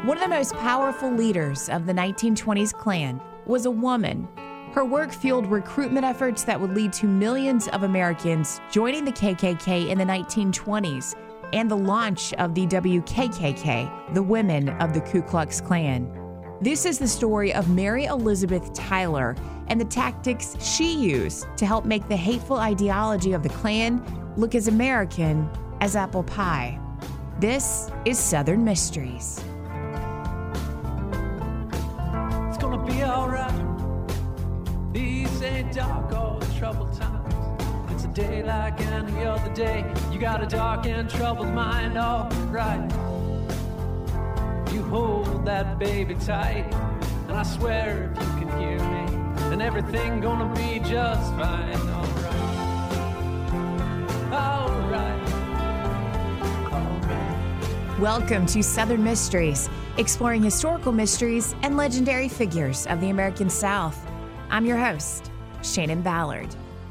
One of the most powerful leaders of the 1920s Klan was a woman. Her work fueled recruitment efforts that would lead to millions of Americans joining the KKK in the 1920s and the launch of the WKKK, the Women of the Ku Klux Klan. This is the story of Mary Elizabeth Tyler and the tactics she used to help make the hateful ideology of the Klan look as American as apple pie. This is Southern Mysteries. It's gonna be alright. These ain't dark or troubled times. It's a day like any other day. You got a dark and troubled mind, alright. You hold that baby tight, and I swear if you can hear me, and everything gonna be just fine, alright. Alright. Alright. Welcome to Southern Mysteries, exploring historical mysteries and legendary figures of the American South. I'm your host, Shannon Ballard.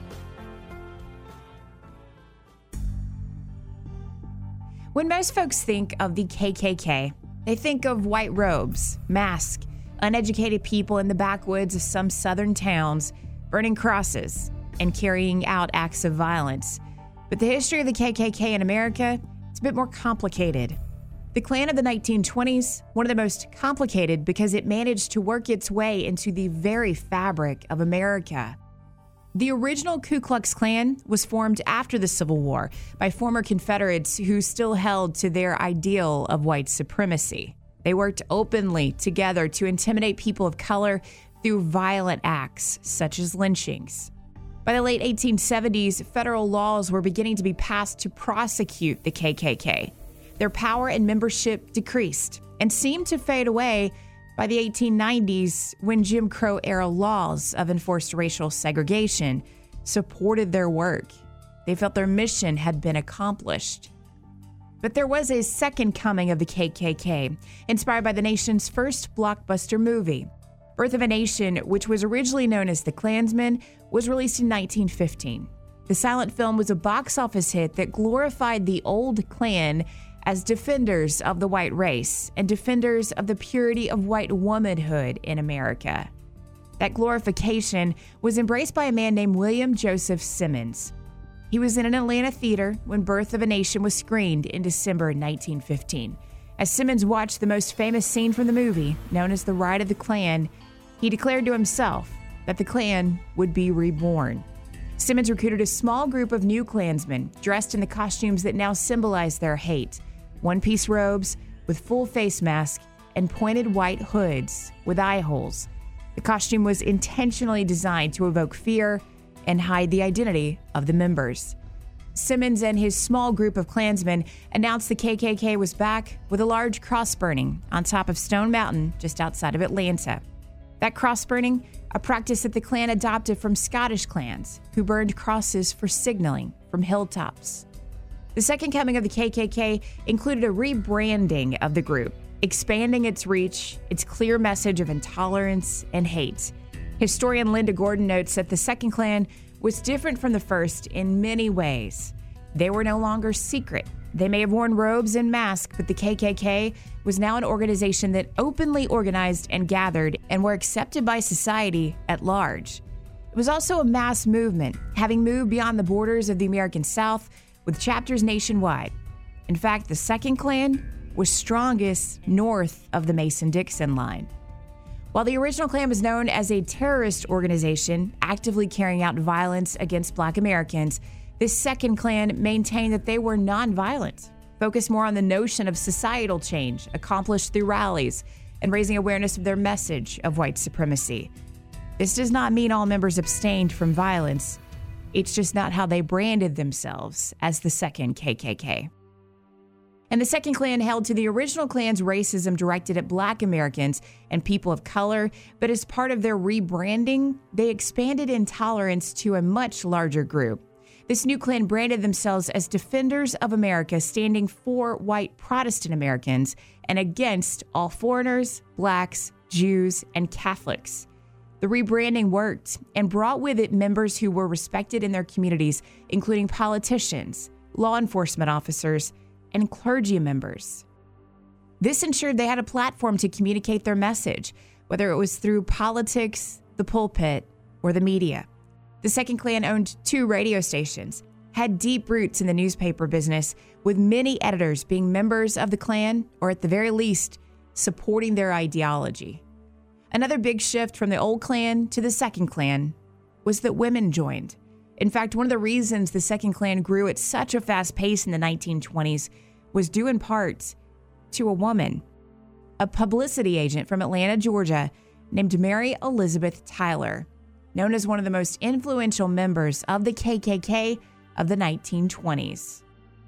When most folks think of the KKK, they think of white robes, masks, uneducated people in the backwoods of some southern towns, burning crosses and carrying out acts of violence. But the history of the KKK in America is a bit more complicated. The Klan of the 1920s, one of the most complicated because it managed to work its way into the very fabric of America. The original Ku Klux Klan was formed after the Civil War by former Confederates who still held to their ideal of white supremacy. They worked openly together to intimidate people of color through violent acts such as lynchings. By the late 1870s, federal laws were beginning to be passed to prosecute the KKK. Their power and membership decreased and seemed to fade away by the 1890s when Jim Crow-era laws of enforced racial segregation supported their work. They felt their mission had been accomplished. But there was a second coming of the KKK, inspired by the nation's first blockbuster movie. Birth of a Nation, which was originally known as The Klansman, was released in 1915. The silent film was a box office hit that glorified the old Klan as defenders of the white race and defenders of the purity of white womanhood in America. That glorification was embraced by a man named William Joseph Simmons. He was in an Atlanta theater when Birth of a Nation was screened in December 1915. As Simmons watched the most famous scene from the movie, known as the Ride of the Klan, he declared to himself that the Klan would be reborn. Simmons recruited a small group of new Klansmen dressed in the costumes that now symbolize their hate. One-piece robes with full face masks and pointed white hoods with eye holes. The costume was intentionally designed to evoke fear and hide the identity of the members. Simmons and his small group of Klansmen announced the KKK was back with a large cross burning on top of Stone Mountain just outside of Atlanta. That cross burning, a practice that the Klan adopted from Scottish clans who burned crosses for signaling from hilltops. The second coming of the KKK included a rebranding of the group, expanding its reach, its clear message of intolerance and hate. Historian Linda Gordon notes that the second Klan was different from the first in many ways. They were no longer secret. They may have worn robes and masks, but the KKK was now an organization that openly organized and gathered and were accepted by society at large. It was also a mass movement, having moved beyond the borders of the American South with chapters nationwide. In fact, the second Klan was strongest north of the Mason-Dixon line. While the original Klan was known as a terrorist organization actively carrying out violence against Black Americans, this second Klan maintained that they were nonviolent, focused more on the notion of societal change accomplished through rallies and raising awareness of their message of white supremacy. This does not mean all members abstained from violence. It's just not how they branded themselves as the second KKK. And the second Klan held to the original Klan's racism directed at Black Americans and people of color, but as part of their rebranding, they expanded intolerance to a much larger group. This new Klan branded themselves as defenders of America, standing for white Protestant Americans and against all foreigners, Blacks, Jews, and Catholics. The rebranding worked and brought with it members who were respected in their communities, including politicians, law enforcement officers, and clergy members. This ensured they had a platform to communicate their message, whether it was through politics, the pulpit, or the media. The Second Klan owned 2 radio stations, had deep roots in the newspaper business, with many editors being members of the Klan, or at the very least, supporting their ideology. Another big shift from the old Klan to the Second Klan was that women joined. In fact, one of the reasons the Second Klan grew at such a fast pace in the 1920s was due in part to a woman, a publicity agent from Atlanta, Georgia, named Mary Elizabeth Tyler, known as one of the most influential members of the KKK of the 1920s.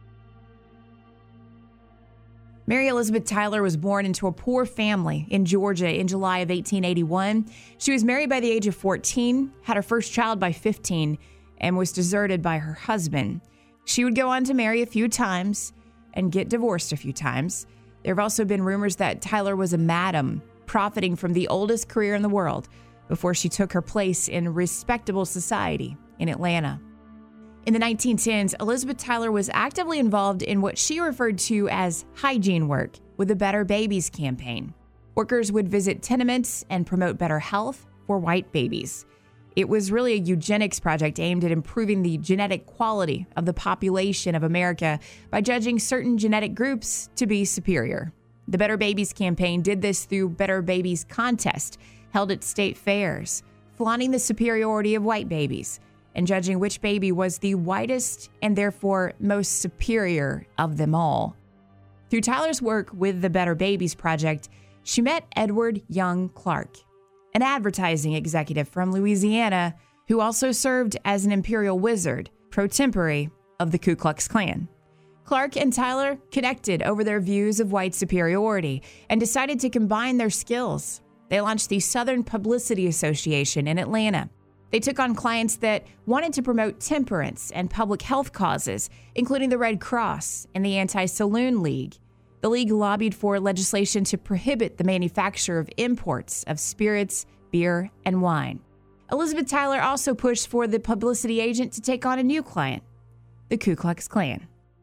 Mary Elizabeth Tyler was born into a poor family in Georgia in July of 1881. She was married by the age of 14, had her first child by 15, and was deserted by her husband. She would go on to marry a few times and get divorced a few times. There have also been rumors that Tyler was a madam, profiting from the oldest career in the world before she took her place in respectable society in Atlanta. In the 1910s, Elizabeth Tyler was actively involved in what she referred to as hygiene work with the Better Babies campaign. Workers would visit tenements and promote better health for white babies. It was really a eugenics project aimed at improving the genetic quality of the population of America by judging certain genetic groups to be superior. The Better Babies campaign did this through Better Babies contest held at state fairs, flaunting the superiority of white babies and judging which baby was the whitest and therefore most superior of them all. Through Tyler's work with the Better Babies Project, she met Edward Young Clark, an advertising executive from Louisiana who also served as an imperial wizard, pro tempore of the Ku Klux Klan. Clark and Tyler connected over their views of white superiority and decided to combine their skills. They launched the Southern Publicity Association in Atlanta. They took on clients that wanted to promote temperance and public health causes, including the Red Cross and the Anti-Saloon League. The league lobbied for legislation to prohibit the manufacture of imports of spirits, beer, and wine. Elizabeth Tyler also pushed for the publicity agent to take on a new client, the Ku Klux Klan.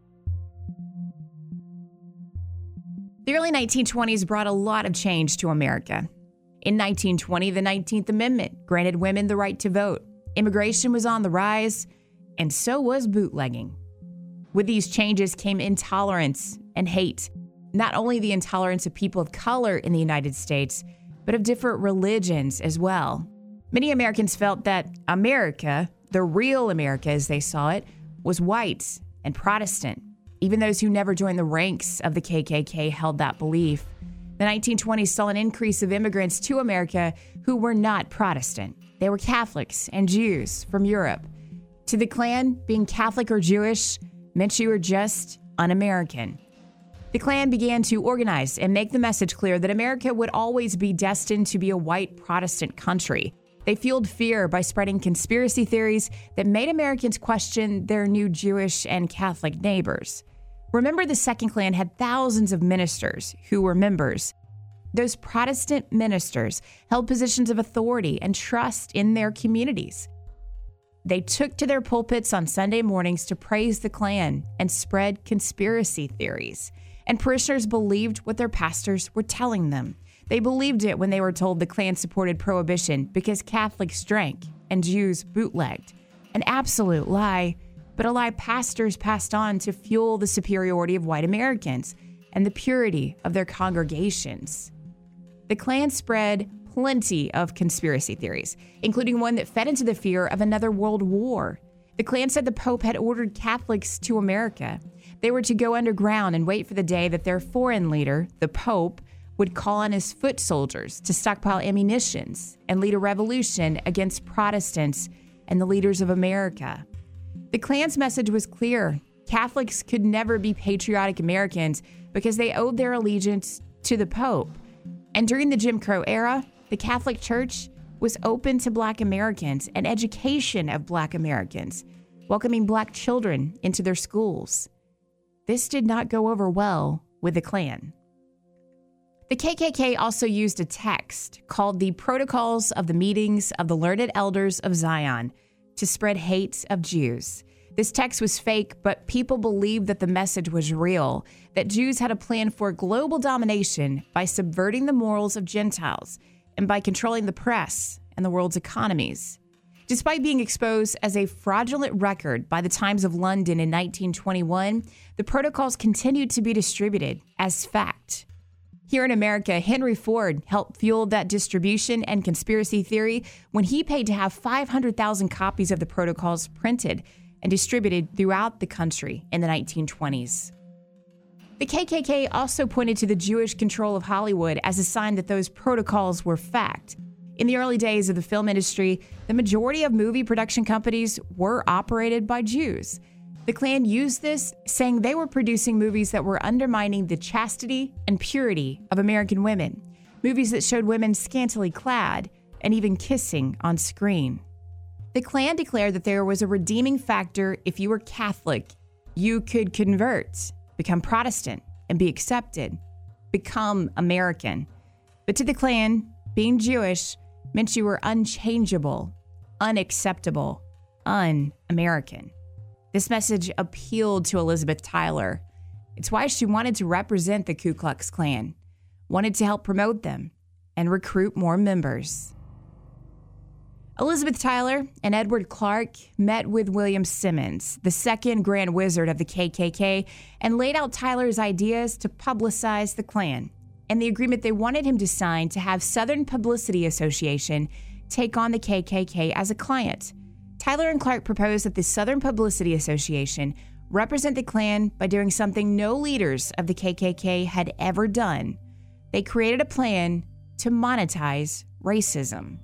The early 1920s brought a lot of change to America. In 1920, the 19th Amendment granted women the right to vote. Immigration was on the rise, and so was bootlegging. With these changes came intolerance and hate. Not only the intolerance of people of color in the United States, but of different religions as well. Many Americans felt that America, the real America as they saw it, was white and Protestant. Even those who never joined the ranks of the KKK held that belief. The 1920s saw an increase of immigrants to America who were not Protestant. They were Catholics and Jews from Europe. To the Klan, being Catholic or Jewish meant you were just un-American. The Klan began to organize and make the message clear that America would always be destined to be a white Protestant country. They fueled fear by spreading conspiracy theories that made Americans question their new Jewish and Catholic neighbors. Remember, the Second Klan had thousands of ministers who were members. Those Protestant ministers held positions of authority and trust in their communities. They took to their pulpits on Sunday mornings to praise the Klan and spread conspiracy theories. And parishioners believed what their pastors were telling them. They believed it when they were told the Klan supported prohibition because Catholics drank and Jews bootlegged. An absolute lie, but a lie pastors passed on to fuel the superiority of white Americans and the purity of their congregations. The Klan spread plenty of conspiracy theories, including one that fed into the fear of another world war. The Klan said the Pope had ordered Catholics to America. They were to go underground and wait for the day that their foreign leader, the Pope, would call on his foot soldiers to stockpile ammunitions and lead a revolution against Protestants and the leaders of America. The Klan's message was clear. Catholics could never be patriotic Americans because they owed their allegiance to the Pope. And during the Jim Crow era, the Catholic Church was open to Black Americans and education of Black Americans, welcoming Black children into their schools. This did not go over well with the Klan. The KKK also used a text called the Protocols of the Meetings of the Learned Elders of Zion to spread hate of Jews. This text was fake, but people believed that the message was real, that Jews had a plan for global domination by subverting the morals of Gentiles and by controlling the press and the world's economies. Despite being exposed as a fraudulent record by the Times of London in 1921, the protocols continued to be distributed as fact. Here in America, Henry Ford helped fuel that distribution and conspiracy theory when he paid to have 500,000 copies of the protocols printed and distributed throughout the country in the 1920s. The KKK also pointed to the Jewish control of Hollywood as a sign that those protocols were fact. In the early days of the film industry, the majority of movie production companies were operated by Jews. The Klan used this, saying they were producing movies that were undermining the chastity and purity of American women, movies that showed women scantily clad and even kissing on screen. The Klan declared that there was a redeeming factor if you were Catholic. You could convert, become Protestant, and be accepted, become American. But to the Klan, being Jewish meant you were unchangeable, unacceptable, un-American. This message appealed to Elizabeth Tyler. It's why she wanted to represent the Ku Klux Klan, wanted to help promote them, and recruit more members. Elizabeth Tyler and Edward Clark met with William Simmons, the second Grand Wizard of the KKK, and laid out Tyler's ideas to publicize the Klan and the agreement they wanted him to sign to have Southern Publicity Association take on the KKK as a client. Tyler and Clark proposed that the Southern Publicity Association represent the Klan by doing something no leaders of the KKK had ever done. They created a plan to monetize racism.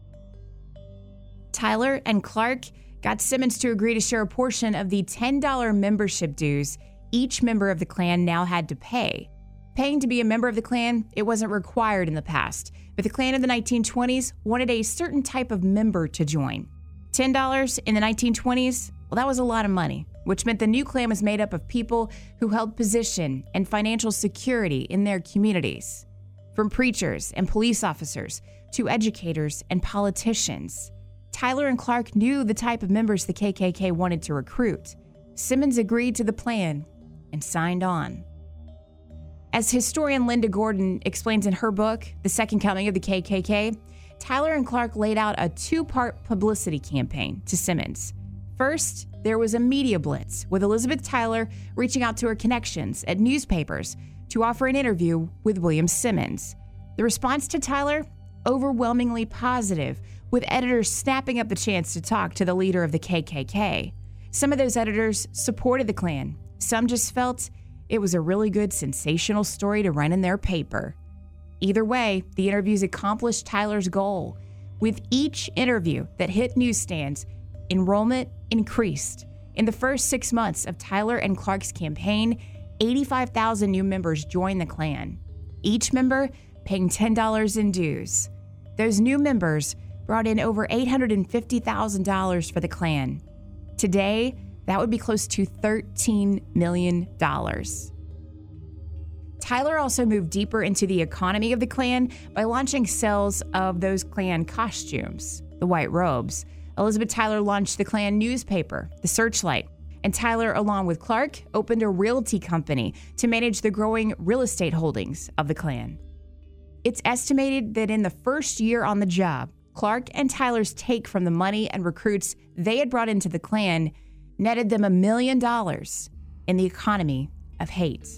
Tyler and Clark got Simmons to agree to share a portion of the $10 membership dues each member of the Klan now had to pay. Paying to be a member of the Klan, it wasn't required in the past, but the Klan of the 1920s wanted a certain type of member to join. $10 in the 1920s, well, that was a lot of money, which meant the new Klan was made up of people who held position and financial security in their communities. From preachers and police officers to educators and politicians. Tyler and Clark knew the type of members the KKK wanted to recruit. Simmons agreed to the plan and signed on. As historian Linda Gordon explains in her book, The Second Coming of the KKK, Tyler and Clark laid out a two-part publicity campaign to Simmons. First, there was a media blitz with Elizabeth Tyler reaching out to her connections at newspapers to offer an interview with William Simmons. The response to Tyler, overwhelmingly positive, with editors snapping up the chance to talk to the leader of the KKK. Some of those editors supported the Klan. Some just felt it was a really good, sensational story to run in their paper. Either way, the interviews accomplished Tyler's goal. With each interview that hit newsstands, enrollment increased. In the first 6 months of Tyler and Clark's campaign, 85,000 new members joined the Klan, each member paying $10 in dues. Those new members brought in over $850,000 for the Klan. Today, that would be close to $13 million. Tyler also moved deeper into the economy of the Klan by launching sales of those Klan costumes, the white robes. Elizabeth Tyler launched the Klan newspaper, the Searchlight, and Tyler, along with Clark, opened a realty company to manage the growing real estate holdings of the Klan. It's estimated that in the first year on the job, Clark and Tyler's take from the money and recruits they had brought into the Klan netted them $1 million in the economy of hate.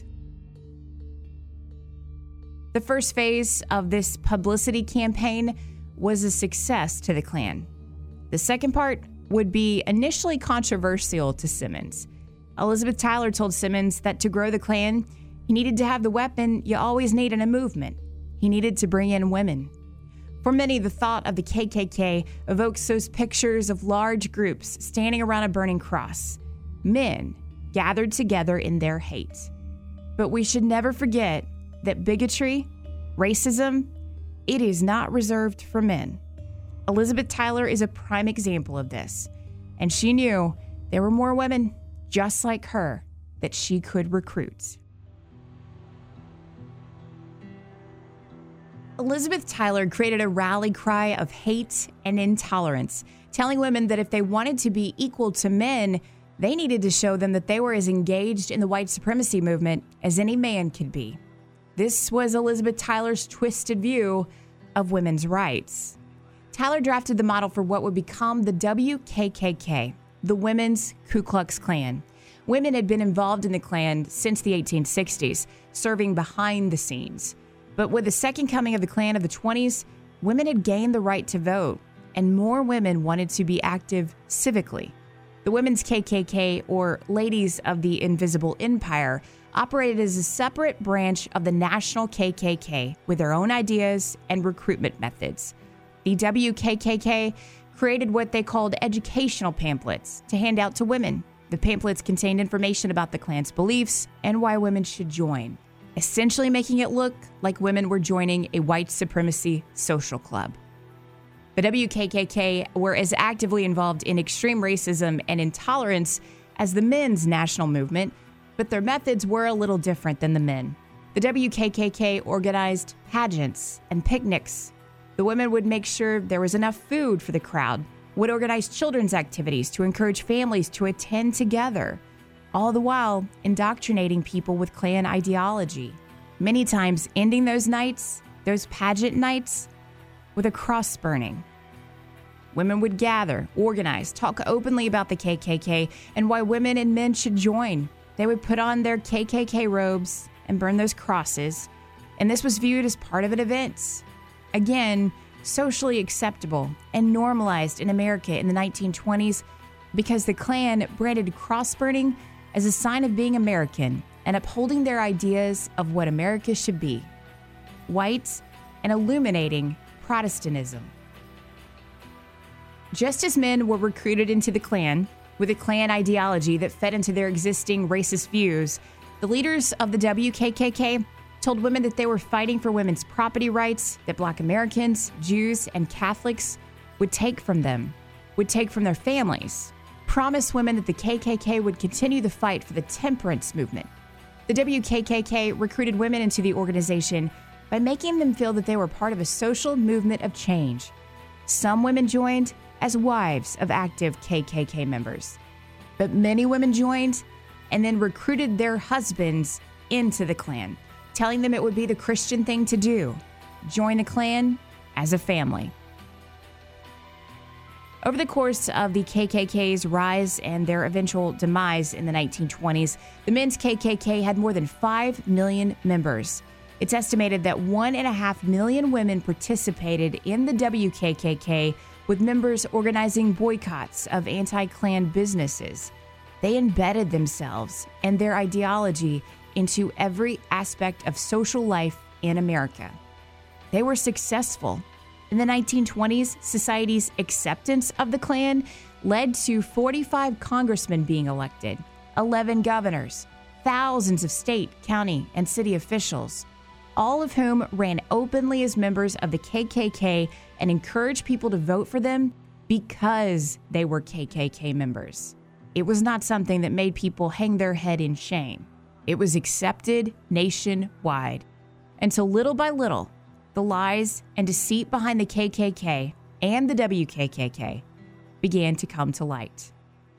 The first phase of this publicity campaign was a success to the Klan. The second part would be initially controversial to Simmons. Elizabeth Tyler told Simmons that to grow the Klan, he needed to have the weapon you always need in a movement. He needed to bring in women. For many, the thought of the KKK evokes those pictures of large groups standing around a burning cross, men gathered together in their hate. But we should never forget that bigotry, racism, it is not reserved for men. Elizabeth Tyler is a prime example of this, and she knew there were more women just like her that she could recruit. Elizabeth Tyler created a rally cry of hate and intolerance, telling women that if they wanted to be equal to men, They needed to show them that they were as engaged in the white supremacy movement as any man could be. This was Elizabeth Tyler's twisted view of women's rights. Tyler drafted the model for what would become the WKKK, the Women's Ku Klux Klan. Women had been involved in the Klan since the 1860s, serving behind the scenes. But with the second coming of the Klan of the 20s, women had gained the right to vote, and more women wanted to be active civically. The Women's KKK, or Ladies of the Invisible Empire, operated as a separate branch of the national KKK with their own ideas and recruitment methods. The WKKK created what they called educational pamphlets to hand out to women. The pamphlets contained information about the Klan's beliefs and why women should join, essentially making it look like women were joining a white supremacy social club. The WKKK were as actively involved in extreme racism and intolerance as the men's national movement, but their methods were a little different than the men. The WKKK organized pageants and picnics. The women would make sure there was enough food for the crowd, would organize children's activities to encourage families to attend together, all the while indoctrinating people with Klan ideology. Many times ending those nights, those pageant nights, with a cross burning. Women would gather, organize, talk openly about the KKK and why women and men should join. They would put on their KKK robes and burn those crosses, and this was viewed as part of an event. Again, socially acceptable and normalized in America in the 1920s because the Klan branded cross burning as a sign of being American and upholding their ideas of what America should be, white and illuminating Protestantism. Just as men were recruited into the Klan with a Klan ideology that fed into their existing racist views, the leaders of the WKKK told women that they were fighting for women's property rights that Black Americans, Jews, and Catholics would take from them, would take from their families, promised women that the KKK would continue the fight for the temperance movement. The WKKK recruited women into the organization by making them feel that they were part of a social movement of change. Some women joined as wives of active KKK members, but many women joined and then recruited their husbands into the Klan, telling them it would be the Christian thing to do, join the Klan as a family. Over the course of the KKK's rise and their eventual demise in the 1920s, the men's KKK had more than 5 million members. It's estimated that 1.5 million women participated in the WKKK, with members organizing boycotts of anti-Klan businesses. They embedded themselves and their ideology into every aspect of social life in America. They were successful. In the 1920s, society's acceptance of the Klan led to 45 congressmen being elected, 11 governors, thousands of state, county, and city officials, all of whom ran openly as members of the KKK and encouraged people to vote for them because they were KKK members. It was not something that made people hang their head in shame. It was accepted nationwide until little by little, the lies and deceit behind the KKK and the WKKK began to come to light.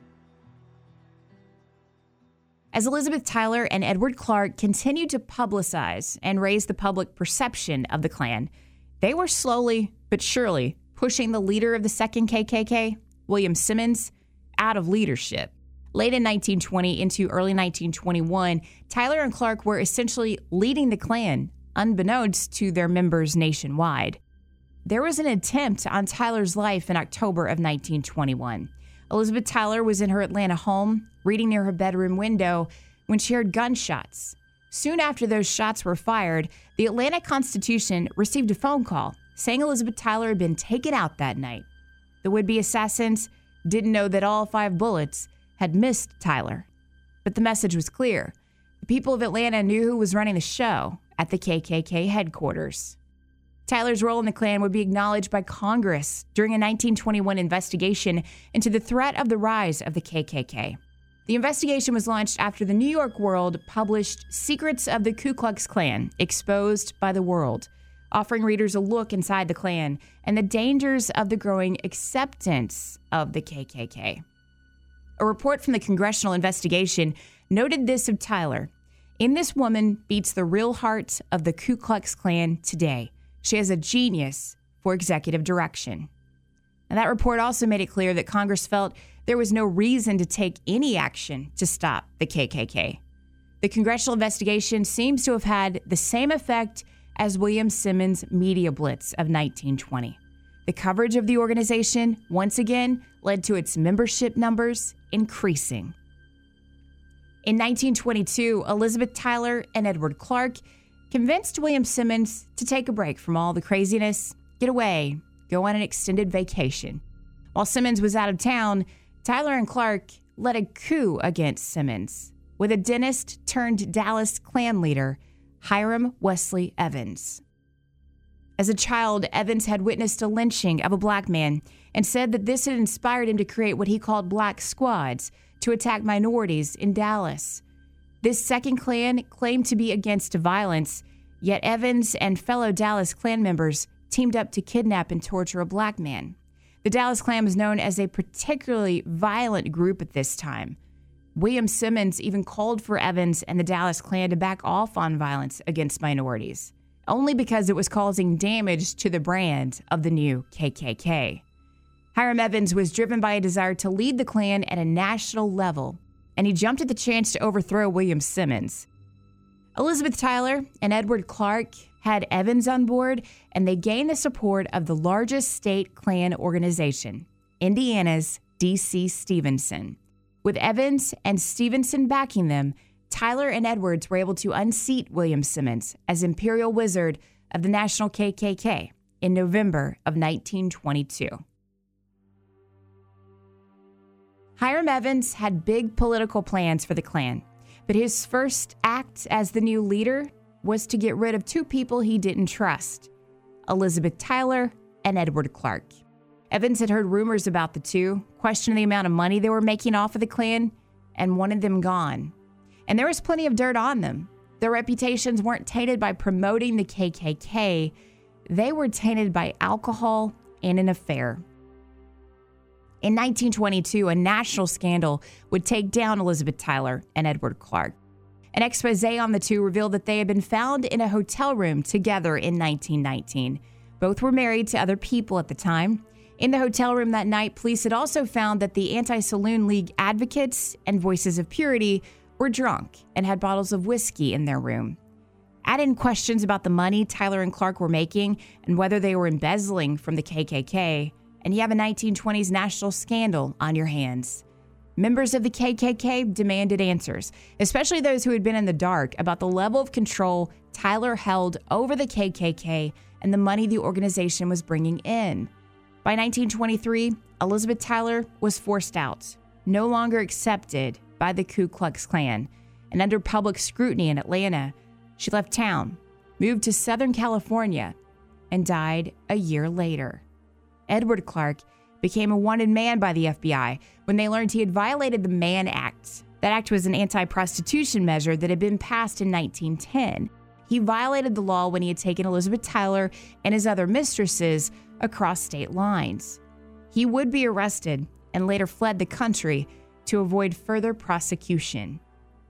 As Elizabeth Tyler and Edward Clark continued to publicize and raise the public perception of the Klan, they were slowly but surely pushing the leader of the second KKK, William Simmons, out of leadership. Late in 1920 into early 1921, Tyler and Clark were essentially leading the Klan, unbeknownst to their members nationwide. There was an attempt on Tyler's life in October of 1921. Elizabeth Tyler was in her Atlanta home, reading near her bedroom window, when she heard gunshots. Soon after those shots were fired, the Atlanta Constitution received a phone call saying Elizabeth Tyler had been taken out that night. The would-be assassins didn't know that all 5 bullets had missed Tyler. But the message was clear. The people of Atlanta knew who was running the show at the KKK headquarters. Tyler's role in the Klan would be acknowledged by Congress during a 1921 investigation into the threat of the rise of the KKK. The investigation was launched after the New York World published Secrets of the Ku Klux Klan, Exposed by the World, offering readers a look inside the Klan and the dangers of the growing acceptance of the KKK. A report from the Congressional Investigation noted this of Tyler. In this woman beats the real heart of the Ku Klux Klan today. She has a genius for executive direction. And that report also made it clear that Congress felt there was no reason to take any action to stop the KKK. The congressional investigation seems to have had the same effect as William Simmons' media blitz of 1920. The coverage of the organization, once again, led to its membership numbers increasing. In 1922, Elizabeth Tyler and Edward Clark convinced William Simmons to take a break from all the craziness, get away, go on an extended vacation. While Simmons was out of town, Tyler and Clark led a coup against Simmons with a dentist turned Dallas Klan leader, Hiram Wesley Evans. As a child, Evans had witnessed a lynching of a black man and said that this had inspired him to create what he called black squads to attack minorities in Dallas. This second Klan claimed to be against violence, yet Evans and fellow Dallas Klan members teamed up to kidnap and torture a black man. The Dallas Klan was known as a particularly violent group at this time. William Simmons even called for Evans and the Dallas Klan to back off on violence against minorities, only because it was causing damage to the brand of the new KKK. Hiram Evans was driven by a desire to lead the Klan at a national level, and he jumped at the chance to overthrow William Simmons. Elizabeth Tyler and Edward Clark had Evans on board, and they gained the support of the largest state Klan organization, Indiana's D.C. Stevenson. With Evans and Stevenson backing them, Tyler and Edwards were able to unseat William Simmons as Imperial Wizard of the National KKK in November of 1922. Hiram Evans had big political plans for the Klan, but his first act as the new leader was to get rid of two people he didn't trust, Elizabeth Tyler and Edward Clark. Evans had heard rumors about the two, questioned the amount of money they were making off of the Klan, and wanted them gone. And there was plenty of dirt on them. Their reputations weren't tainted by promoting the KKK. They were tainted by alcohol and an affair. In 1922, a national scandal would take down Elizabeth Tyler and Edward Clark. An expose on the two revealed that they had been found in a hotel room together in 1919. Both were married to other people at the time. In the hotel room that night, police had also found that the Anti-Saloon League advocates and Voices of Purity were drunk and had bottles of whiskey in their room. Add in questions about the money Tyler and Clark were making and whether they were embezzling from the KKK, and you have a 1920s national scandal on your hands. Members of the KKK demanded answers, especially those who had been in the dark about the level of control Tyler held over the KKK and the money the organization was bringing in. By 1923, Elizabeth Tyler was forced out, no longer accepted by the Ku Klux Klan, and under public scrutiny in Atlanta, she left town, moved to Southern California, and died a year later. Edward Clark became a wanted man by the FBI when they learned he had violated the Mann Act. That act was an anti-prostitution measure that had been passed in 1910. He violated the law when he had taken Elizabeth Tyler and his other mistresses across state lines. He would be arrested and later fled the country to avoid further prosecution.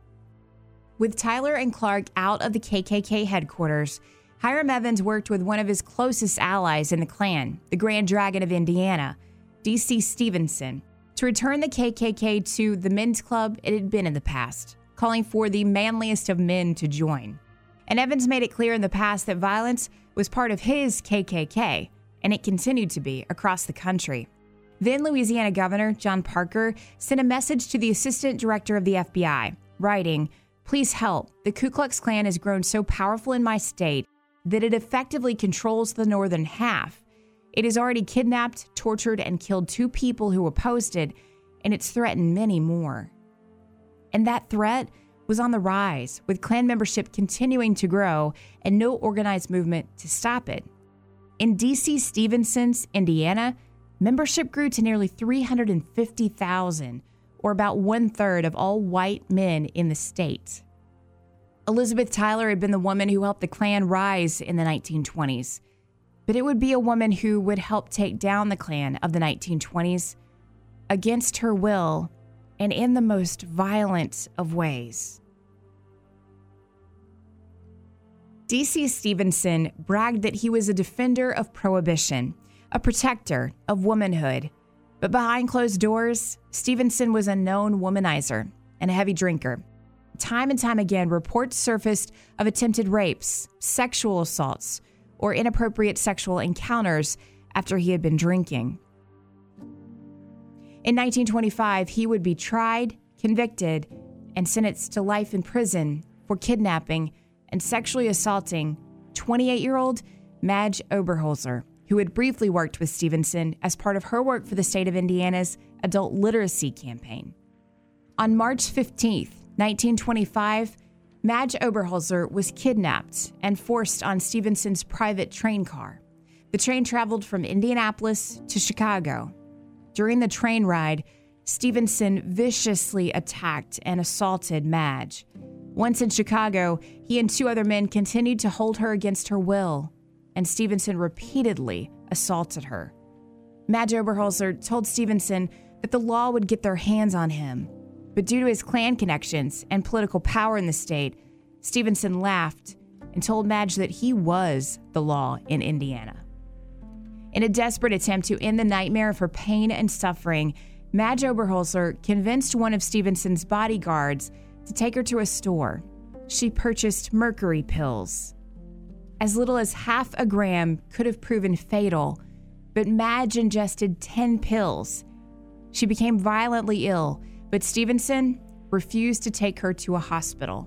With Tyler and Clark out of the KKK headquarters, Hiram Evans worked with one of his closest allies in the Klan, the Grand Dragon of Indiana, D.C. Stevenson, to return the KKK to the men's club it had been in the past, calling for the manliest of men to join. And Evans made it clear in the past that violence was part of his KKK, and it continued to be across the country. Then Louisiana Governor John Parker sent a message to the assistant director of the FBI, writing, "Please help. The Ku Klux Klan has grown so powerful in my state that it effectively controls the northern half. It has already kidnapped, tortured, and killed 2 people who opposed it, and it's threatened many more." And that threat was on the rise, with Klan membership continuing to grow and no organized movement to stop it. In D.C. Stevenson's Indiana, membership grew to nearly 350,000, or about 1/3 of all white men in the state. Elizabeth Tyler had been the woman who helped the Klan rise in the 1920s, but it would be a woman who would help take down the Klan of the 1920s against her will and in the most violent of ways. D.C. Stevenson bragged that he was a defender of prohibition, a protector of womanhood. But behind closed doors, Stevenson was a known womanizer and a heavy drinker. Time and time again, reports surfaced of attempted rapes, sexual assaults, or inappropriate sexual encounters after he had been drinking. In 1925, he would be tried, convicted, and sentenced to life in prison for kidnapping and sexually assaulting 28-year-old Madge Oberholzer, who had briefly worked with Stevenson as part of her work for the state of Indiana's adult literacy campaign. On March 15th, 1925, Madge Oberholzer was kidnapped and forced on Stevenson's private train car. The train traveled from Indianapolis to Chicago. During the train ride, Stevenson viciously attacked and assaulted Madge. Once in Chicago, he and 2 other men continued to hold her against her will, and Stevenson repeatedly assaulted her. Madge Oberholzer told Stevenson that the law would get their hands on him, but due to his Klan connections and political power in the state, Stevenson laughed and told Madge that he was the law in Indiana. In a desperate attempt to end the nightmare of her pain and suffering, Madge Oberholzer convinced one of Stevenson's bodyguards to take her to a store. She purchased mercury pills. As little as half a gram could have proven fatal, but Madge ingested 10 pills. She became violently ill, but Stevenson refused to take her to a hospital.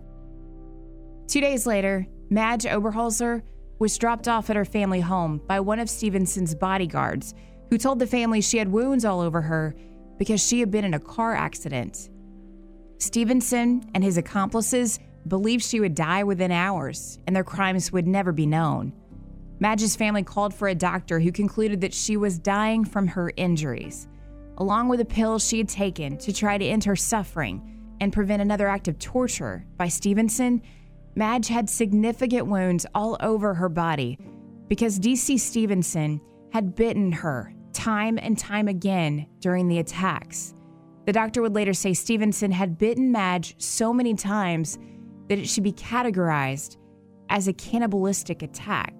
2 days later, Madge Oberholzer was dropped off at her family home by one of Stevenson's bodyguards, who told the family she had wounds all over her because she had been in a car accident. Stevenson and his accomplices believed she would die within hours and their crimes would never be known. Madge's family called for a doctor who concluded that she was dying from her injuries, along with the pills she had taken to try to end her suffering and prevent another act of torture by Stevenson. Madge had significant wounds all over her body because D.C. Stevenson had bitten her time and time again during the attacks. The doctor would later say Stevenson had bitten Madge so many times that it should be categorized as a cannibalistic attack.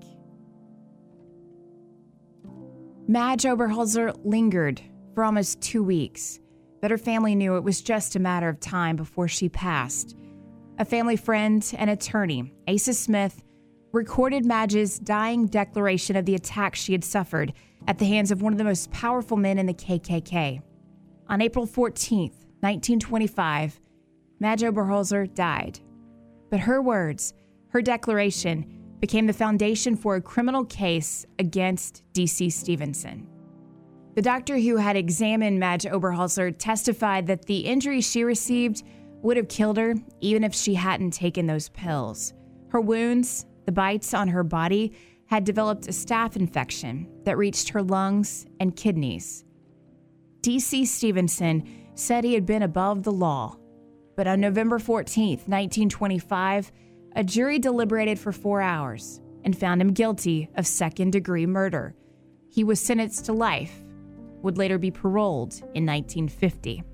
Madge Oberholzer lingered for almost 2 weeks, but her family knew it was just a matter of time before she passed. A family friend and attorney, Asa Smith, recorded Madge's dying declaration of the attack she had suffered at the hands of one of the most powerful men in the KKK. On April 14th, 1925, Madge Oberholzer died. But her words, her declaration, became the foundation for a criminal case against D.C. Stevenson. The doctor who had examined Madge Oberholzer testified that the injuries she received would have killed her even if she hadn't taken those pills. Her wounds, the bites on her body, had developed a staph infection that reached her lungs and kidneys. D.C. Stevenson said he had been above the law, but on November 14th, 1925, a jury deliberated for 4 hours and found him guilty of second-degree murder. He was sentenced to life, would later be paroled in 1950.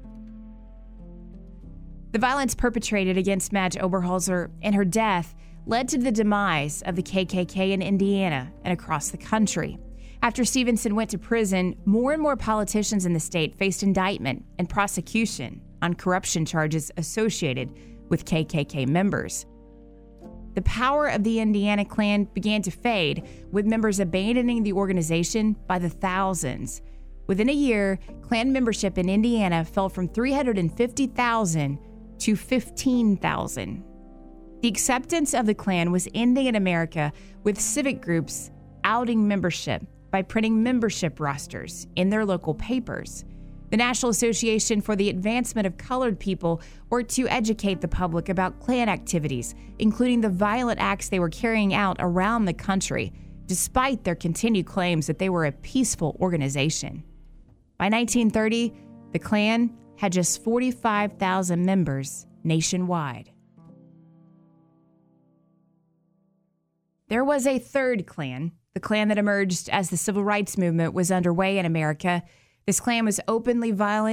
The violence perpetrated against Madge Oberholzer and her death led to the demise of the KKK in Indiana and across the country. After Stevenson went to prison, more and more politicians in the state faced indictment and prosecution on corruption charges associated with KKK members. The power of the Indiana Klan began to fade, with members abandoning the organization by the thousands. Within a year, Klan membership in Indiana fell from 350,000 to 15,000. The acceptance of the Klan was ending in America, with civic groups outing membership by printing membership rosters in their local papers. The National Association for the Advancement of Colored People worked to educate the public about Klan activities, including the violent acts they were carrying out around the country, despite their continued claims that they were a peaceful organization. By 1930, the Klan had just 45,000 members nationwide. There was a third Klan, the Klan that emerged as the civil rights movement was underway in America. This Klan was openly violent,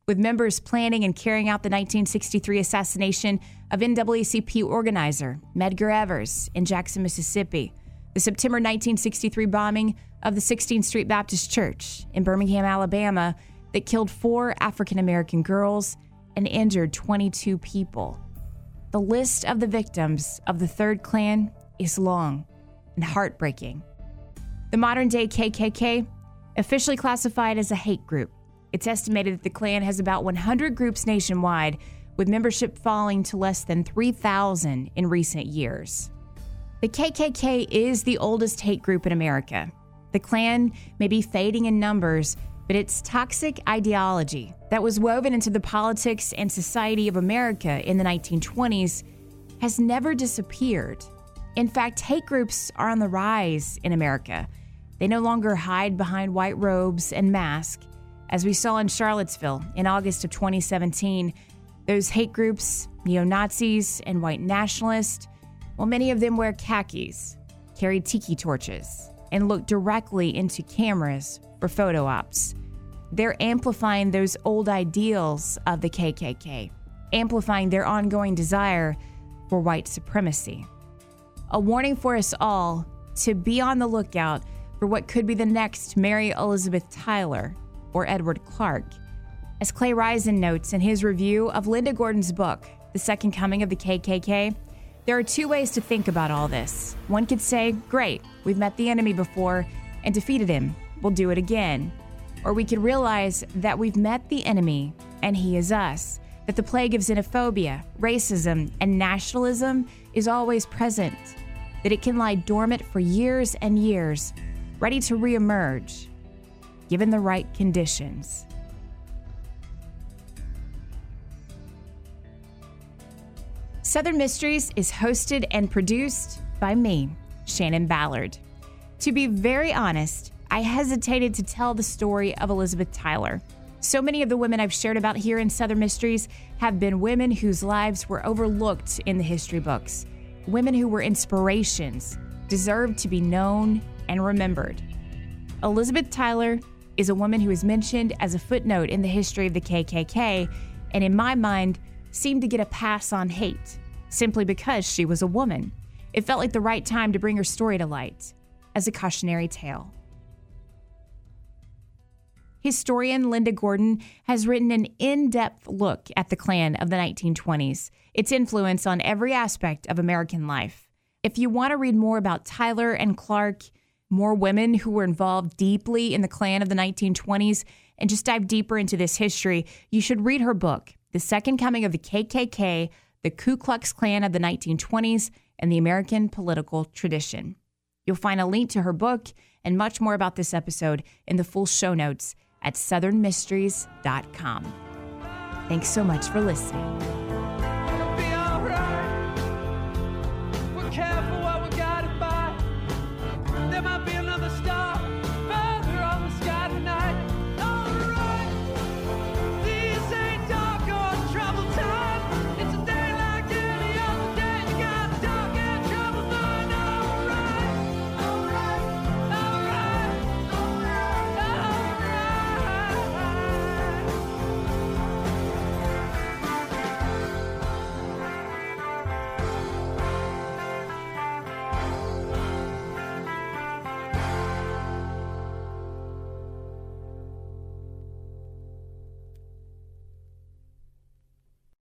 with members planning and carrying out the 1963 assassination of NAACP organizer Medgar Evers in Jackson, Mississippi, the September 1963 bombing of the 16th Street Baptist Church in Birmingham, Alabama, that killed 4 African-American girls and injured 22 people. The list of the victims of the Third Klan is long and heartbreaking. The modern-day KKK, officially classified as a hate group, it's estimated that the Klan has about 100 groups nationwide, with membership falling to less than 3,000 in recent years. The KKK is the oldest hate group in America. The Klan may be fading in numbers, but its toxic ideology that was woven into the politics and society of America in the 1920s has never disappeared. In fact, hate groups are on the rise in America. They no longer hide behind white robes and masks. As we saw in Charlottesville in August of 2017, those hate groups, neo-Nazis and white nationalists, well, many of them wear khakis, carry tiki torches, and look directly into cameras for photo ops. They're amplifying those old ideals of the KKK, amplifying their ongoing desire for white supremacy. A warning for us all to be on the lookout for what could be the next Mary Elizabeth Tyler or Edward Clark. As Clay Risen notes in his review of Linda Gordon's book, The Second Coming of the KKK, there are 2 ways to think about all this. One could say, great, we've met the enemy before and defeated him. We'll do it again. Or we could realize that we've met the enemy and he is us, that the plague of xenophobia, racism, and nationalism is always present, that it can lie dormant for years and years, ready to reemerge, given the right conditions. Southern Mysteries is hosted and produced by me, Shannon Ballard. To be very honest, I hesitated to tell the story of Elizabeth Tyler. So many of the women I've shared about here in Southern Mysteries have been women whose lives were overlooked in the history books. Women who were inspirations, deserved to be known and remembered. Elizabeth Tyler is a woman who is mentioned as a footnote in the history of the KKK, and in my mind, seemed to get a pass on hate, simply because she was a woman. It felt like the right time to bring her story to light, as a cautionary tale. Historian Linda Gordon has written an in-depth look at the Klan of the 1920s, its influence on every aspect of American life. If you want to read more about Tyler and Clark, more women who were involved deeply in the Klan of the 1920s, and just dive deeper into this history, you should read her book, The Second Coming of the KKK, the Ku Klux Klan of the 1920s, and the American Political Tradition. You'll find a link to her book and much more about this episode in the full show notes at southernmysteries.com. Thanks so much for listening.